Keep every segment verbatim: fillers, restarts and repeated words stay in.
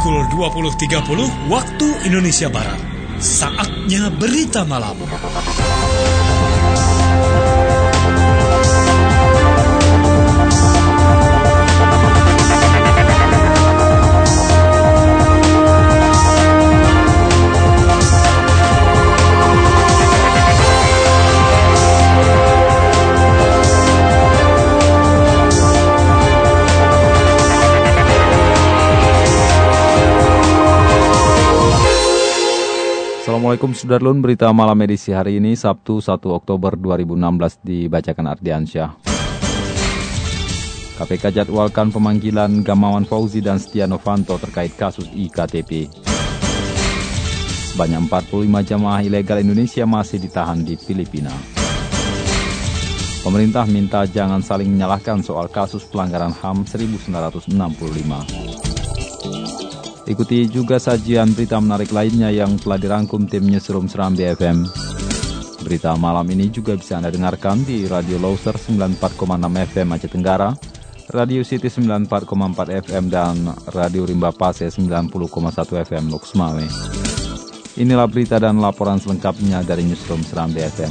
pukul dua puluh tiga puluh waktu Indonesia Barat. Saatnya berita malam. Assalamualaikum Sudarlun, berita malam edisi hari ini Sabtu satu Oktober dua ribu enam belas dibacakan Ardiansyah. K P K jadwalkan pemanggilan Gamawan Fauzi dan Setia Novanto terkait kasus I K T P. Sebanyak empat puluh lima jamaah ilegal Indonesia masih ditahan di Filipina. Pemerintah minta jangan saling menyalahkan soal kasus pelanggaran H A M seribu sembilan ratus enam puluh lima. Ikuti juga sajian berita menarik lainnya yang telah dirangkum tim Newsroom Serambi F M. Berita malam ini juga bisa Anda dengarkan di Radio Loser sembilan puluh empat koma enam F M Aceh Tenggara, Radio City sembilan puluh empat koma empat F M, dan Radio Rimba Pase sembilan puluh koma satu F M Lok Semawe. Inilah berita dan laporan selengkapnya dari Newsroom Serambi F M.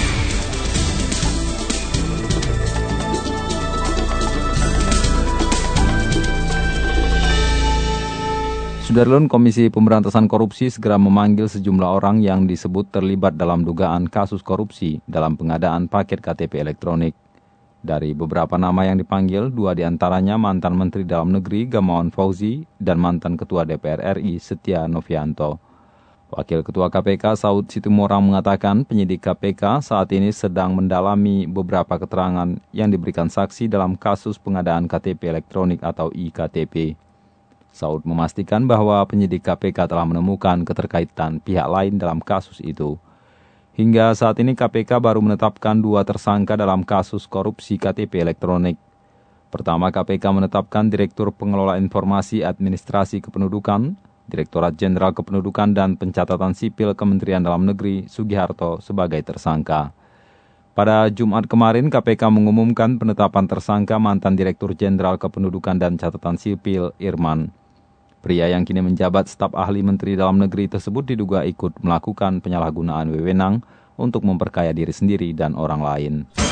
Sudarlun, Komisi Pemberantasan Korupsi segera memanggil sejumlah orang yang disebut terlibat dalam dugaan kasus korupsi dalam pengadaan paket K T P elektronik. Dari beberapa nama yang dipanggil, dua diantaranya mantan Menteri Dalam Negeri Gamawan Fauzi dan mantan Ketua D P R R I Setia Novanto. Wakil Ketua K P K Saud Situmorang mengatakan penyidik K P K saat ini sedang mendalami beberapa keterangan yang diberikan saksi dalam kasus pengadaan K T P elektronik atau I K T P. Saud memastikan bahwa penyidik K P K telah menemukan keterkaitan pihak lain dalam kasus itu. Hingga saat ini K P K baru menetapkan dua tersangka dalam kasus korupsi K T P elektronik. Pertama, K P K menetapkan Direktur Pengelola Informasi Administrasi Kependudukan, Direktorat Jenderal Kependudukan dan Pencatatan Sipil Kementerian Dalam Negeri Sugiharto sebagai tersangka. Pada Jumat kemarin, K P K mengumumkan penetapan tersangka mantan Direktur Jenderal Kependudukan dan Catatan Sipil Irman. Pria yang kini menjabat staf ahli Menteri Dalam Negeri tersebut diduga ikut melakukan penyalahgunaan wewenang untuk memperkaya diri sendiri dan orang lain.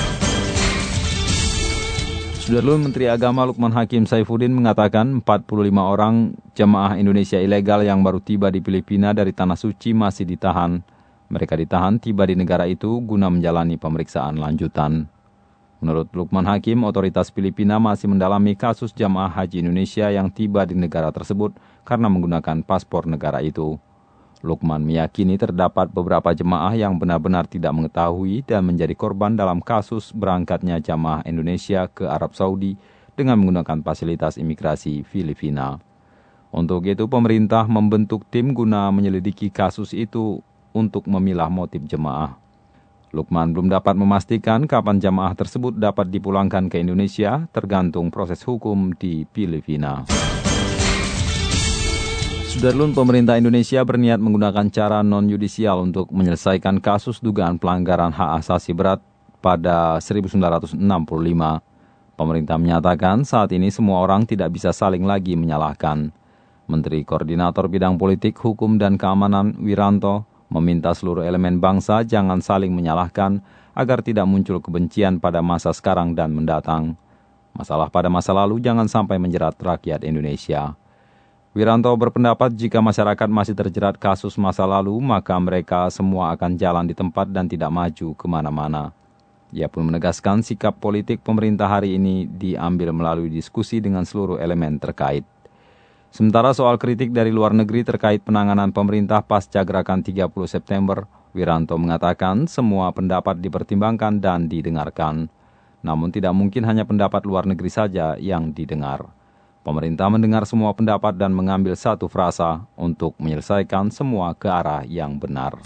Sudarlun, Menteri Agama Lukman Hakim Saifuddin mengatakan empat puluh lima orang jemaah Indonesia ilegal yang baru tiba di Filipina dari Tanah Suci masih ditahan. Mereka ditahan tiba di negara itu guna menjalani pemeriksaan lanjutan. Menurut Lukman Hakim, otoritas Filipina masih mendalami kasus jamaah haji Indonesia yang tiba di negara tersebut karena menggunakan paspor negara itu. Lukman meyakini terdapat beberapa jemaah yang benar-benar tidak mengetahui dan menjadi korban dalam kasus berangkatnya jamaah Indonesia ke Arab Saudi dengan menggunakan fasilitas imigrasi Filipina. Untuk itu, pemerintah membentuk tim guna menyelidiki kasus itu untuk memilah motif jemaah. Lukman belum dapat memastikan kapan jamaah tersebut dapat dipulangkan ke Indonesia, tergantung proses hukum di Filipina. Sudarlun, pemerintah Indonesia berniat menggunakan cara non-yudisial untuk menyelesaikan kasus dugaan pelanggaran hak asasi berat pada seribu sembilan ratus enam puluh lima. Pemerintah menyatakan saat ini semua orang tidak bisa saling lagi menyalahkan. Menteri Koordinator Bidang Politik, Hukum, dan Keamanan Wiranto meminta seluruh elemen bangsa jangan saling menyalahkan agar tidak muncul kebencian pada masa sekarang dan mendatang. Masalah pada masa lalu jangan sampai menjerat rakyat Indonesia. Wiranto berpendapat jika masyarakat masih terjerat kasus masa lalu, maka mereka semua akan jalan di tempat dan tidak maju kemana-mana. Ia pun menegaskan sikap politik pemerintah hari ini diambil melalui diskusi dengan seluruh elemen terkait. Sementara soal kritik dari luar negeri terkait penanganan pemerintah pasca gerakan tiga puluh September, Wiranto mengatakan semua pendapat dipertimbangkan dan didengarkan. Namun tidak mungkin hanya pendapat luar negeri saja yang didengar. Pemerintah mendengar semua pendapat dan mengambil satu frasa untuk menyelesaikan semua ke arah yang benar.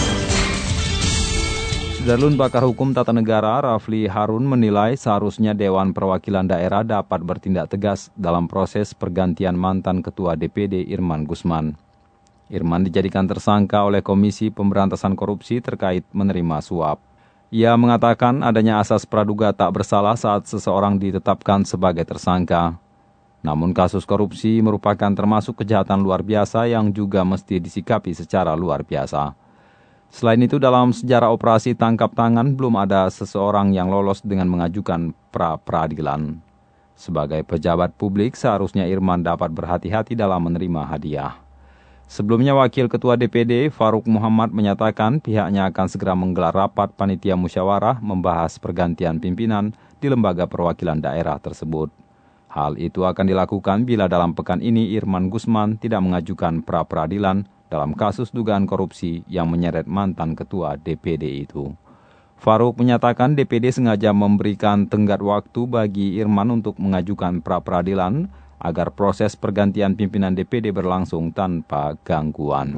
Sudarlun, pakar hukum tata negara Rafli Harun menilai seharusnya Dewan Perwakilan Daerah dapat bertindak tegas dalam proses pergantian mantan Ketua D P D Irman Gusman. Irman dijadikan tersangka oleh Komisi Pemberantasan Korupsi terkait menerima suap. Ia mengatakan adanya asas praduga tak bersalah saat seseorang ditetapkan sebagai tersangka. Namun kasus korupsi merupakan termasuk kejahatan luar biasa yang juga mesti disikapi secara luar biasa. Selain itu, dalam sejarah operasi tangkap tangan belum ada seseorang yang lolos dengan mengajukan pra-peradilan. Sebagai pejabat publik, seharusnya Irman dapat berhati-hati dalam menerima hadiah. Sebelumnya, Wakil Ketua D P D Faruk Muhammad menyatakan pihaknya akan segera menggelar rapat panitia musyawarah membahas pergantian pimpinan di lembaga perwakilan daerah tersebut. Hal itu akan dilakukan bila dalam pekan ini Irman Gusman tidak mengajukan pra-peradilan dalam kasus dugaan korupsi yang menyeret mantan ketua D P D itu. Faruk menyatakan D P D sengaja memberikan tenggat waktu bagi Irman untuk mengajukan pra-peradilan agar proses pergantian pimpinan D P D berlangsung tanpa gangguan.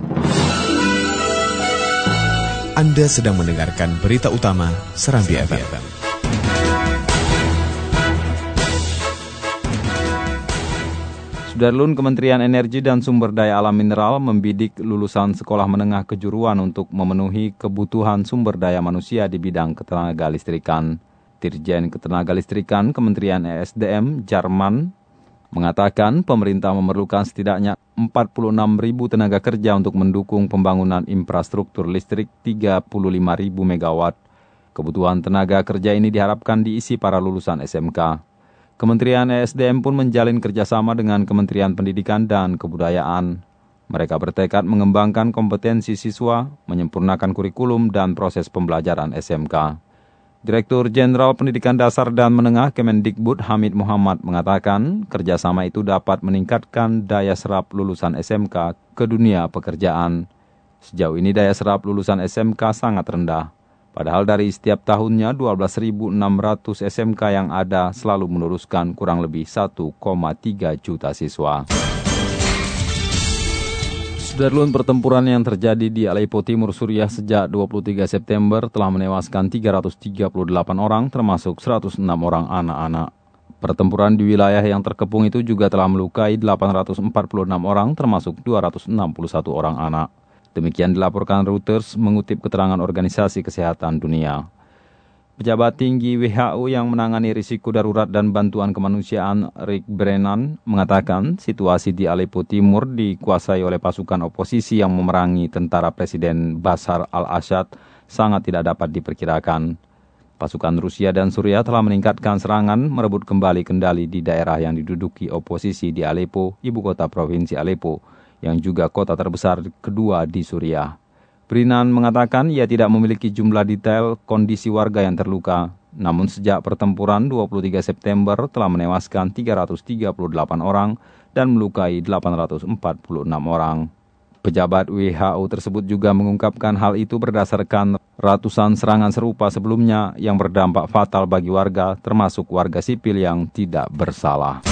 Anda sedang mendengarkan berita utama Serambi F M. Sudarlun, Kementerian Energi dan Sumber Daya Alam Mineral membidik lulusan sekolah menengah kejuruan untuk memenuhi kebutuhan sumber daya manusia di bidang ketenagalistrikan. Dirjen Ketenagalistrikan Kementerian E S D M, Jarman, mengatakan pemerintah memerlukan setidaknya empat puluh enam ribu tenaga kerja untuk mendukung pembangunan infrastruktur listrik tiga puluh lima ribu megawatt. Kebutuhan tenaga kerja ini diharapkan diisi para lulusan S M K. Kementerian E S D M pun menjalin kerjasama dengan Kementerian Pendidikan dan Kebudayaan. Mereka bertekad mengembangkan kompetensi siswa, menyempurnakan kurikulum dan proses pembelajaran S M K. Direktur Jenderal Pendidikan Dasar dan Menengah Kemendikbud Hamid Muhammad mengatakan kerjasama itu dapat meningkatkan daya serap lulusan S M K ke dunia pekerjaan. Sejauh ini daya serap lulusan S M K sangat rendah. Padahal dari setiap tahunnya dua belas ribu enam ratus S M K yang ada selalu meneruskan kurang lebih satu koma tiga juta siswa. Sudarlun, pertempuran yang terjadi di Aleppo Timur Suriah sejak dua puluh tiga September telah menewaskan tiga ratus tiga puluh delapan orang termasuk seratus enam orang anak-anak. Pertempuran di wilayah yang terkepung itu juga telah melukai delapan ratus empat puluh enam orang termasuk dua ratus enam puluh satu orang anak. Demikian dilaporkan Reuters mengutip keterangan Organisasi Kesehatan Dunia. Pejabat tinggi W H O yang menangani risiko darurat dan bantuan kemanusiaan Rick Brennan mengatakan situasi di Aleppo Timur dikuasai oleh pasukan oposisi yang memerangi tentara Presiden Bashar al-Assad sangat tidak dapat diperkirakan. Pasukan Rusia dan Suriah telah meningkatkan serangan merebut kembali kendali di daerah yang diduduki oposisi di Aleppo, ibu kota provinsi Aleppo, yang juga kota terbesar kedua di Suriah. Brennan mengatakan ia tidak memiliki jumlah detail kondisi warga yang terluka, namun sejak pertempuran dua puluh tiga September telah menewaskan tiga ratus tiga puluh delapan orang dan melukai delapan ratus empat puluh enam orang. Pejabat W H O tersebut juga mengungkapkan hal itu berdasarkan ratusan serangan serupa sebelumnya yang berdampak fatal bagi warga, termasuk warga sipil yang tidak bersalah.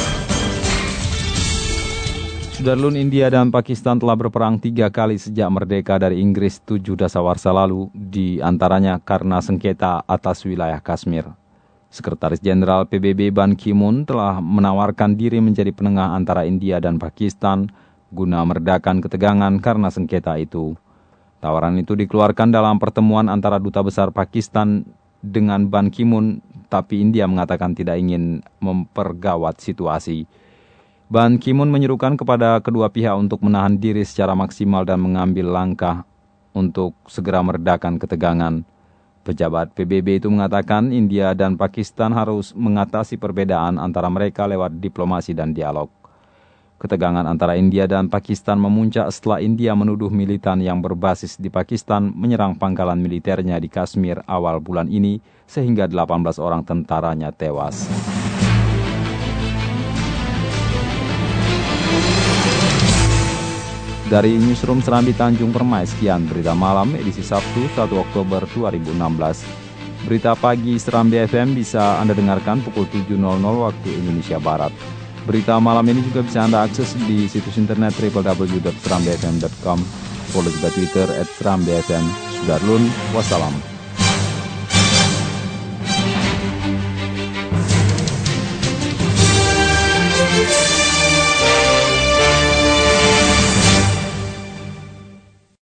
Sudarlun, India dan Pakistan telah berperang tiga kali sejak merdeka dari Inggris tujuh dasawarsa lalu, di antaranya karena sengketa atas wilayah Kashmir. Sekretaris Jenderal P B B Ban Ki-moon telah menawarkan diri menjadi penengah antara India dan Pakistan guna meredakan ketegangan karena sengketa itu. Tawaran itu dikeluarkan dalam pertemuan antara Duta Besar Pakistan dengan Ban Ki-moon, tapi India mengatakan tidak ingin mempergawat situasi. Ban Ki-moon menyerukan kepada kedua pihak untuk menahan diri secara maksimal dan mengambil langkah untuk segera meredakan ketegangan. Pejabat P B B itu mengatakan India dan Pakistan harus mengatasi perbedaan antara mereka lewat diplomasi dan dialog. Ketegangan antara India dan Pakistan memuncak setelah India menuduh militan yang berbasis di Pakistan menyerang pangkalan militernya di Kashmir awal bulan ini sehingga delapan belas orang tentaranya tewas. Dari Newsroom Serambi Tanjung Permai, sekian berita malam edisi Sabtu satu Oktober dua ribu enam belas. Berita pagi Serambi F M bisa Anda dengarkan pukul tujuh waktu Indonesia Barat. Berita malam ini juga bisa Anda akses di situs internet w w w dot serambi f m dot com. Follow juga Twitter at serambi f m. Sudarlun, wassalam.